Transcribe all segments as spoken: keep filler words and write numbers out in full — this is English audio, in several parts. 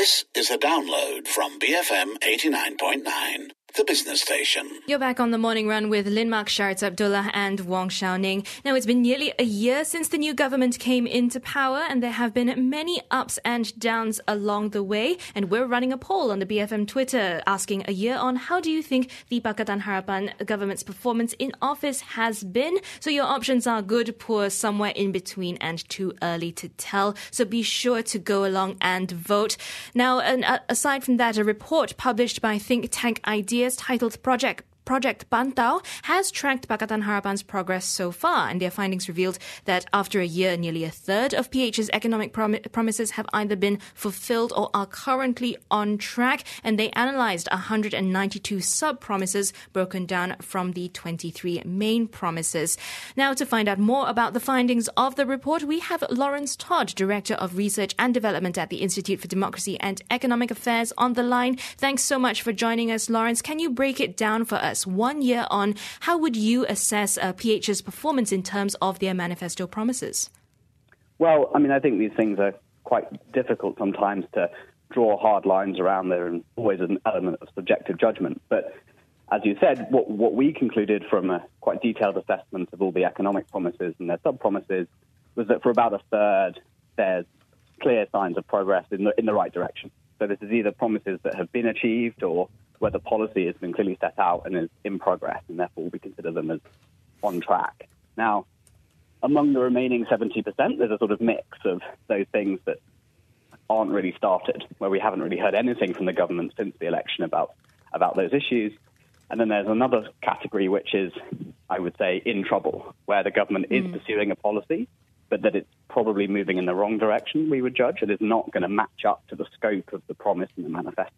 This is a download from B F M eighty-nine point nine, the business station. You're back on the morning run with Linmark Sharts Abdullah and Wong Xiaoning. Now, it's been nearly a year since the new government came into power, and there have been many ups and downs along the way. And we're running a poll on the B F M Twitter asking a year on how do you think the Pakatan Harapan government's performance in office has been? So your options are good, poor, somewhere in between, and too early to tell. So be sure to go along and vote. Now, and, uh, aside from that, a report published by think tank Ideas titled Project Project Pantau has tracked Pakatan Harapan's progress so far, and their findings revealed that after a year, nearly a third of P H's economic prom- promises have either been fulfilled or are currently on track, and they analysed one hundred ninety-two sub-promises broken down from the twenty-three main promises. Now, to find out more about the findings of the report, we have Lawrence Todd, Director of Research and Development at the Institute for Democracy and Economic Affairs, on the line. Thanks so much for joining us, Lawrence. Can you break it down for us? One year on, how would you assess uh, P H's performance in terms of their manifesto promises? Well, I mean, I think these things are quite difficult sometimes to draw hard lines around. There is always an element of subjective judgment. But as you said, what, what we concluded from a quite detailed assessment of all the economic promises and their sub-promises was that for about a third, there's clear signs of progress in the, in the right direction. So this is either promises that have been achieved or where the policy has been clearly set out and is in progress, and therefore we consider them as on track. Now, among the remaining seventy percent, there's a sort of mix of those things that aren't really started, where we haven't really heard anything from the government since the election about, about those issues. And then there's another category, which is, I would say, in trouble, where the government is mm. pursuing a policy, but that it's probably moving in the wrong direction, we would judge. It is not going to match up to the scope of the promise in the manifesto.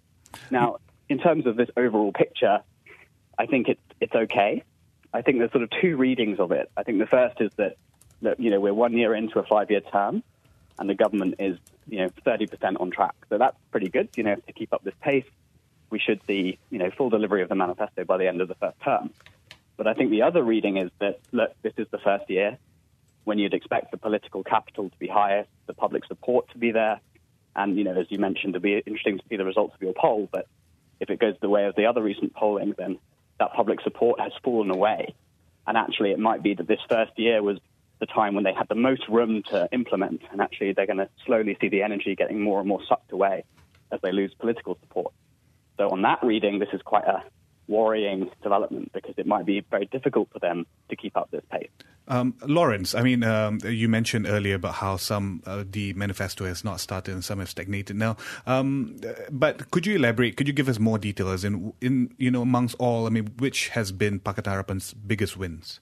Now, in terms of this overall picture, I think it's, it's okay. I think there's sort of two readings of it. I think the first is that, that, you know, we're one year into a five-year term, and the government is, you know, thirty percent on track. So that's pretty good. You know, to keep up this pace, we should see, you know, full delivery of the manifesto by the end of the first term. But I think the other reading is that, look, this is the first year when you'd expect the political capital to be highest, the public support to be there. And, you know, as you mentioned, it'll be interesting to see the results of your poll, but if it goes the way of the other recent polling, then that public support has fallen away. And actually, it might be that this first year was the time when they had the most room to implement, and actually they're going to slowly see the energy getting more and more sucked away as they lose political support. So on that reading, this is quite a worrying development because it might be very difficult for them to keep up this pace. Um, Lawrence, I mean, um, you mentioned earlier about how some uh, the manifesto has not started and some have stagnated now. Um, but could you elaborate? Could you give us more details in, in you know, amongst all? I mean, which has been Pakatan Harapan's biggest wins?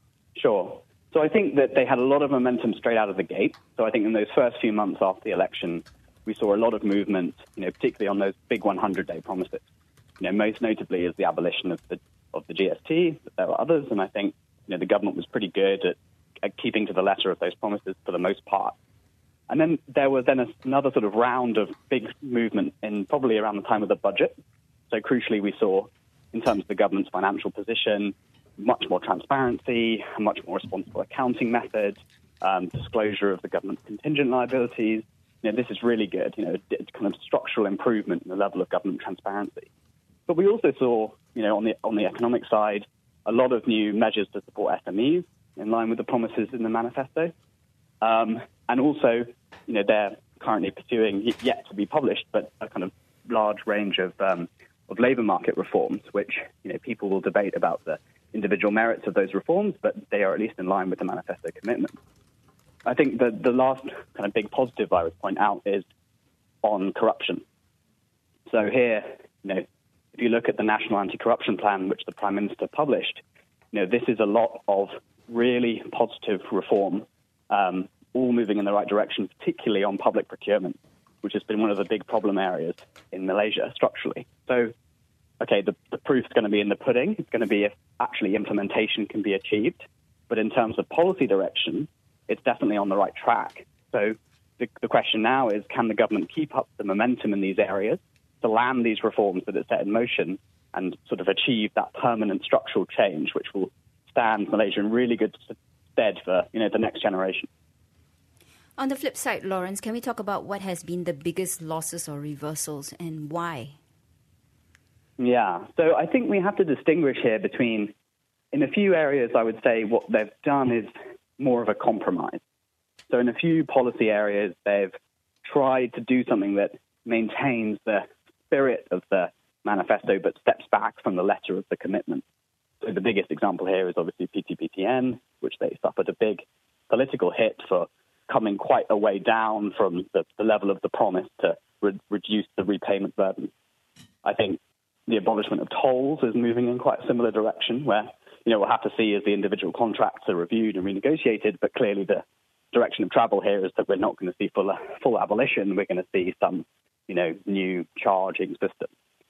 Sure. So I think that they had a lot of momentum straight out of the gate. So I think in those first few months after the election, we saw a lot of movement, you know, particularly on those big one hundred day promises. You know, most notably is the abolition of the of the G S T. But there were others, and I think you know the government was pretty good at, at keeping to the letter of those promises for the most part. And then there was then a, another sort of round of big movement in probably around the time of the budget. So crucially, we saw in terms of the government's financial position, much more transparency, a much more responsible accounting method, um, disclosure of the government's contingent liabilities. You know, this is really good. You know, it's kind of structural improvement in the level of government transparency. But we also saw, you know, on the on the economic side, a lot of new measures to support S M Es in line with the promises in the manifesto. Um, and also, you know, they're currently pursuing, yet to be published, but a kind of large range of um, of labour market reforms, which, you know, people will debate about the individual merits of those reforms, but they are at least in line with the manifesto commitment. I think the, the last kind of big positive I would point out is on corruption. So here, you know, if you look at the National Anti-Corruption Plan, which the Prime Minister published, you know, this is a lot of really positive reform, um, all moving in the right direction, particularly on public procurement, which has been one of the big problem areas in Malaysia structurally. So, okay, the, the proof's going to be in the pudding. It's going to be if actually implementation can be achieved. But in terms of policy direction, it's definitely on the right track. So the, the question now is, can the government keep up the momentum in these areas to land these reforms that it's set in motion and sort of achieve that permanent structural change, which will stand Malaysia in really good stead for, you know, the next generation? On the flip side, Lawrence, can we talk about what has been the biggest losses or reversals and why? Yeah, so I think we have to distinguish here between, in a few areas, I would say what they've done is more of a compromise. So in a few policy areas, they've tried to do something that maintains the spirit of the manifesto but steps back from the letter of the commitment. So the biggest example here is obviously P T P T N, which they suffered a big political hit for coming quite a way down from the, the level of the promise to re- reduce the repayment burden. I think the abolishment of tolls is moving in quite a similar direction where, you know, we'll have to see as the individual contracts are reviewed and renegotiated, but clearly the direction of travel here is that we're not going to see full, full abolition. We're going to see some, you know, new charging system.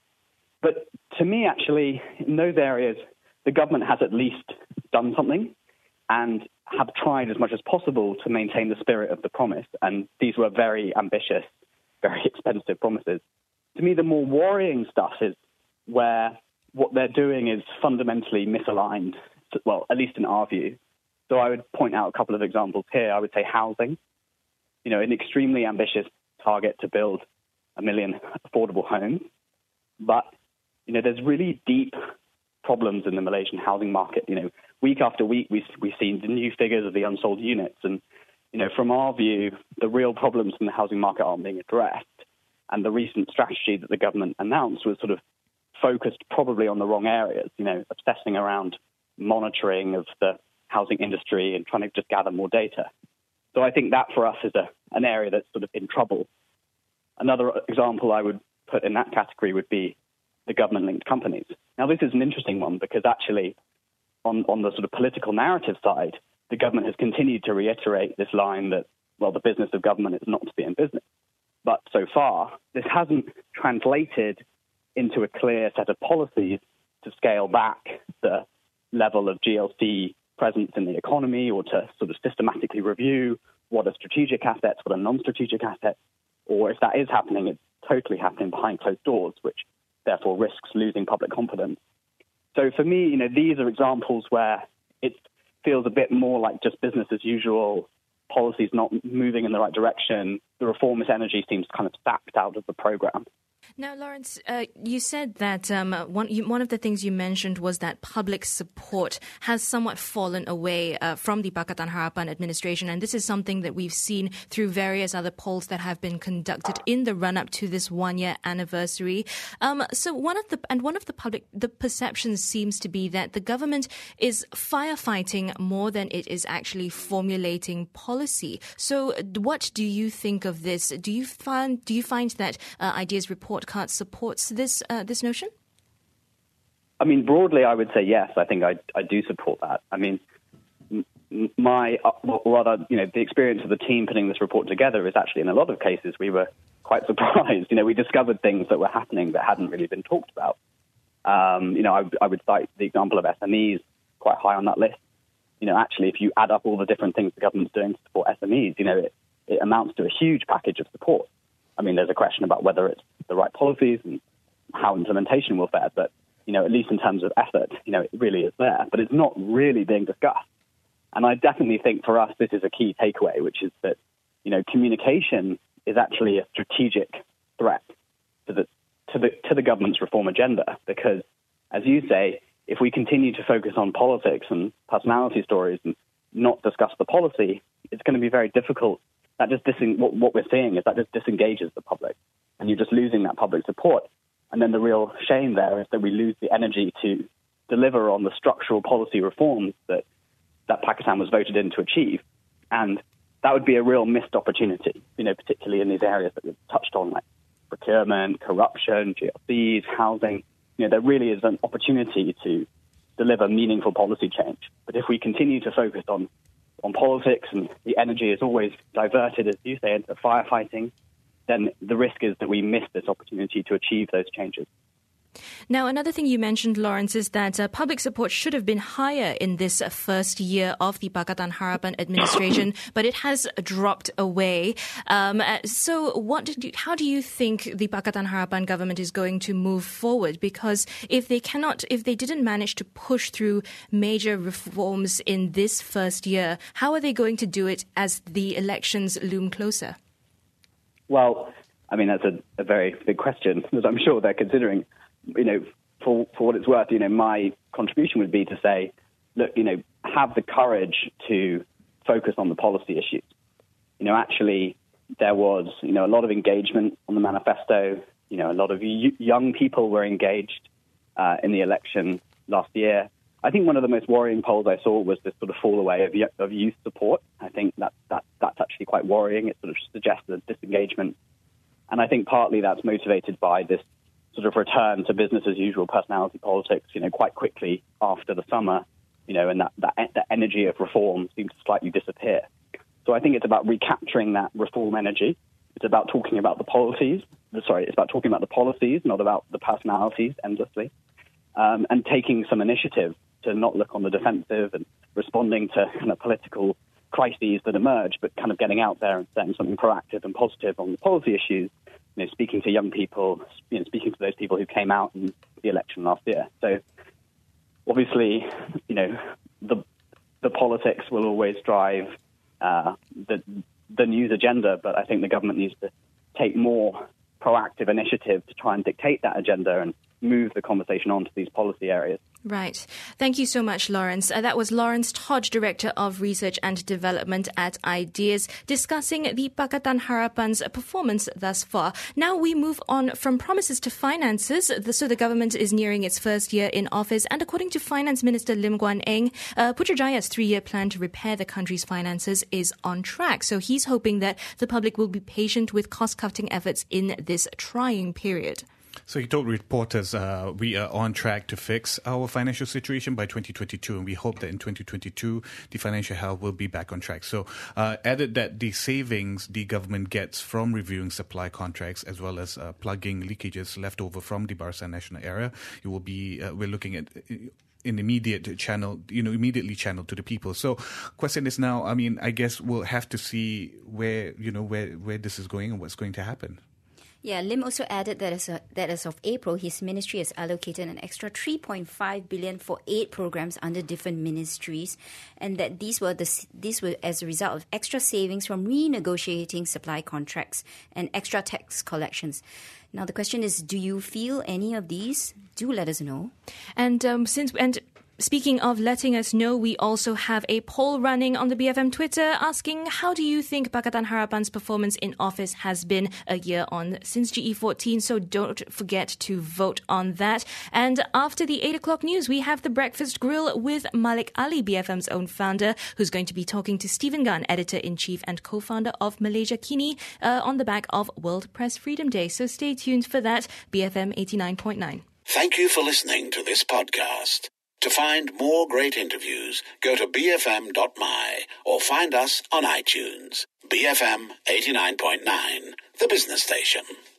But to me, actually, in those areas, the government has at least done something and have tried as much as possible to maintain the spirit of the promise. And these were very ambitious, very expensive promises. To me, the more worrying stuff is where what they're doing is fundamentally misaligned, well, at least in our view. So I would point out a couple of examples here. I would say housing, you know, an extremely ambitious target to build a million affordable homes. But, you know, there's really deep problems in the Malaysian housing market. You know, week after week, we, we've seen the new figures of the unsold units. And, you know, from our view, the real problems in the housing market aren't being addressed. And the recent strategy that the government announced was sort of focused probably on the wrong areas, you know, obsessing around monitoring of the housing industry and trying to just gather more data. So I think that for us is a, an area that's sort of in trouble. Another example I would put in that category would be the government-linked companies. Now, this is an interesting one because actually on, on the sort of political narrative side, the government has continued to reiterate this line that, well, the business of government is not to be in business. But so far, this hasn't translated into a clear set of policies to scale back the level of G L C presence in the economy or to sort of systematically review what are strategic assets, what are non-strategic assets, or if that is happening, it's totally happening behind closed doors, which therefore risks losing public confidence. So for me, you know, these are examples where it feels a bit more like just business as usual, policies not moving in the right direction, the reformist energy seems kind of sapped out of the program. Now, Lawrence, uh, you said that um, one you, one of the things you mentioned was that public support has somewhat fallen away uh, from the Pakatan Harapan administration, and this is something that we've seen through various other polls that have been conducted in the run-up to this one-year anniversary. Um, so, one of the and one of the public the perception seems to be that the government is firefighting more than it is actually formulating policy. So, what do you think of this? Do you find do you find that uh, Ideas Report card supports this uh, this notion? I mean, broadly, I would say yes. I think I I do support that. I mean, my uh, rather, you know, the experience of the team putting this report together is actually, in a lot of cases, we were quite surprised. You know, we discovered things that were happening that hadn't really been talked about. Um, you know, I, I would cite the example of S M Es quite high on that list. You know, actually, if you add up all the different things the government's doing to support S M Es, you know, it, it amounts to a huge package of support. I mean, there's a question about whether it's the right policies and how implementation will fare, but, you know, at least in terms of effort, you know, it really is there, but it's not really being discussed. And I definitely think for us, this is a key takeaway, which is that, you know, communication is actually a strategic threat to the, to the, to the government's reform agenda, because, as you say, if we continue to focus on politics and personality stories and not discuss the policy, it's going to be very difficult. That just dis- what, what we're seeing is that just disengages the public, and you're just losing that public support. And then the real shame there is that we lose the energy to deliver on the structural policy reforms that, that Pakistan was voted in to achieve. And that would be a real missed opportunity, you know, particularly in these areas that we've touched on, like procurement, corruption, G L Cs, housing. You know, there really is an opportunity to deliver meaningful policy change. But if we continue to focus on on politics and the energy is always diverted, as you say, into firefighting, then the risk is that we miss this opportunity to achieve those changes. Now, another thing you mentioned, Lawrence, is that uh, public support should have been higher in this uh, first year of the Pakatan Harapan administration, but it has dropped away. Um, uh, so what did you, how do you think the Pakatan Harapan government is going to move forward? Because if they cannot, if they didn't manage to push through major reforms in this first year, how are they going to do it as the elections loom closer? Well, I mean, that's a, a very big question, as I'm sure they're considering. You know, for, for what it's worth, you know, my contribution would be to say, look, you know, have the courage to focus on the policy issues. You know, actually, there was, you know, a lot of engagement on the manifesto. You know, a lot of y- young people were engaged uh, in the election last year. I think one of the most worrying polls I saw was this sort of fall away of, y- of youth support. I think that, that that's actually quite worrying. It sort of suggests a disengagement. And I think partly that's motivated by this sort of return to business as usual personality politics, you know, quite quickly after the summer, you know, and that, that, that energy of reform seems to slightly disappear. So I think it's about recapturing that reform energy. It's about talking about the policies. Sorry, it's about talking about the policies, not about the personalities endlessly, um, and taking some initiative to not look on the defensive and responding to kind of political crises that emerge, but kind of getting out there and saying something proactive and positive on the policy issues, you know, speaking to young people, you know, speaking to those people who came out in the election last year. So obviously, you know, the the politics will always drive uh, the the news agenda, but I think the government needs to take more proactive initiative to try and dictate that agenda and move the conversation on to these policy areas. Right. Thank you so much, Lawrence. Uh, that was Lawrence Todd, Director of Research and Development at Ideas, discussing the Pakatan Harapan's performance thus far. Now we move on from promises to finances. The, so the government is nearing its first year in office, and according to Finance Minister Lim Guan Eng, uh, Putrajaya's three-year plan to repair the country's finances is on track. So he's hoping that the public will be patient with cost-cutting efforts in this trying period. So he told reporters uh, we are on track to fix our financial situation by twenty twenty-two, and we hope that in twenty twenty-two the financial health will be back on track. So uh, added that the savings the government gets from reviewing supply contracts as well as uh, plugging leakages left over from the Barisan Nasional area, it will be uh, we're looking at an immediate channel, you know, immediately channeled to the people. So question is now, I mean, I guess we'll have to see where, you know, where, where this is going and what's going to happen. Yeah, Lim also added that as, a, that as of April, his ministry has allocated an extra three point five billion dollars for eight programs under different ministries, and that these were the these were as a result of extra savings from renegotiating supply contracts and extra tax collections. Now, the question is, do you feel any of these? Do let us know. And um, since and. Speaking of letting us know, we also have a poll running on the B F M Twitter asking, how do you think Pakatan Harapan's performance in office has been a year on since G E fourteen? So don't forget to vote on that. And after the eight o'clock news, we have the Breakfast Grill with Malik Ali, B F M's own founder, who's going to be talking to Stephen Gunn, editor-in-chief and co-founder of Malaysia Kini, uh, on the back of World Press Freedom Day. So stay tuned for that. B F M eighty-nine point nine. Thank you for listening to this podcast. To find more great interviews, go to b f m dot m y or find us on iTunes. B F M eighty-nine point nine, the business station.